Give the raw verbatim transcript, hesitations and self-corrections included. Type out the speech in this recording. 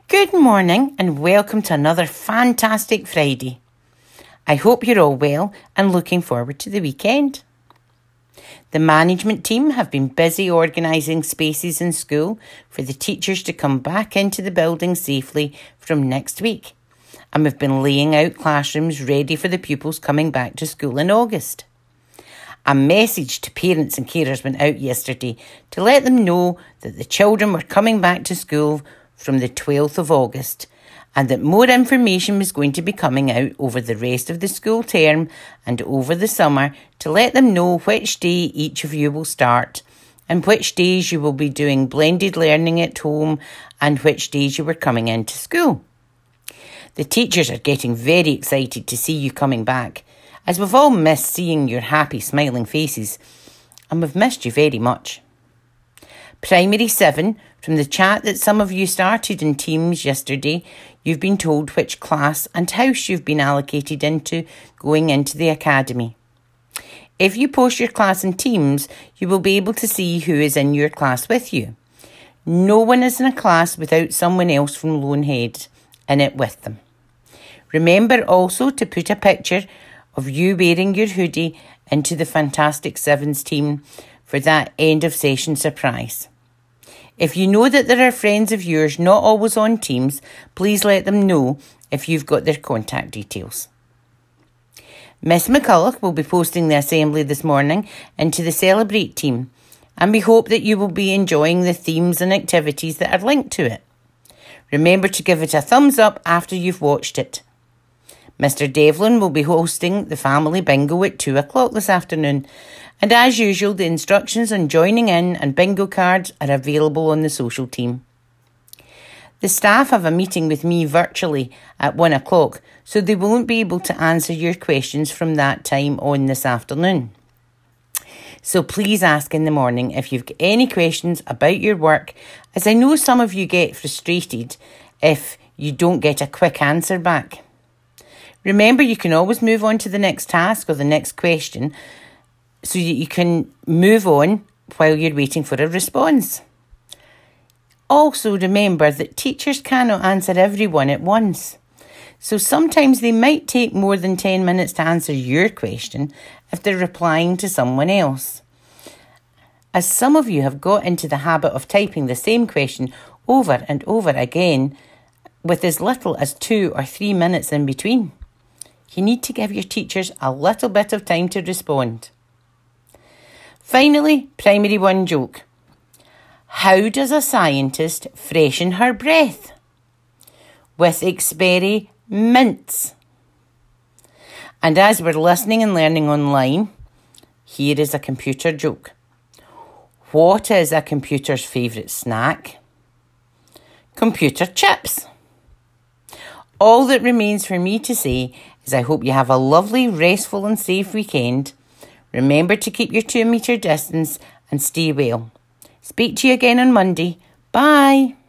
Good morning and welcome to another fantastic Friday. I hope you're all well and looking forward to the weekend. The management team have been busy organising spaces in school for the teachers to come back into the building safely from next week, and we've been laying out classrooms ready for the pupils coming back to school in August. A message to parents and carers went out yesterday to let them know that the children were coming back to school from the twelfth of August, and that more information was going to be coming out over the rest of the school term and over the summer to let them know which day each of you will start and which days you will be doing blended learning at home and which days you were coming into school. The teachers are getting very excited to see you coming back, as we've all missed seeing your happy smiling faces, and we've missed you very much. Primary seven, from the chat that some of you started in Teams yesterday, you've been told which class and house you've been allocated into going into the academy. If you post your class in Teams, you will be able to see who is in your class with you. No one is in a class without someone else from Loanhead in it with them. Remember also to put a picture of you wearing your hoodie into the Fantastic Sevens team for that end of session surprise. If you know that there are friends of yours not always on Teams, please let them know if you've got their contact details. Miss McCulloch will be posting the assembly this morning into the Celebrate team, and we hope that you will be enjoying the themes and activities that are linked to it. Remember to give it a thumbs up after you've watched it. Mister Devlin will be hosting the family bingo at two o'clock this afternoon, and as usual, the instructions on joining in and bingo cards are available on the social team. The staff have a meeting with me virtually at one o'clock, so they won't be able to answer your questions from that time on this afternoon. So please ask in the morning if you've got any questions about your work, as I know some of you get frustrated if you don't get a quick answer back. Remember, you can always move on to the next task or the next question so that you can move on while you're waiting for a response. Also remember that teachers cannot answer everyone at once. So sometimes they might take more than ten minutes to answer your question if they're replying to someone else. As some of you have got into the habit of typing the same question over and over again with as little as two or three minutes in between, you need to give your teachers a little bit of time to respond. Finally, primary one joke. How does a scientist freshen her breath? With experiments. And as we're listening and learning online, here is a computer joke. What is a computer's favourite snack? Computer chips. All that remains for me to say is I hope you have a lovely, restful and safe weekend. Remember to keep your two metre distance and stay well. Speak to you again on Monday. Bye.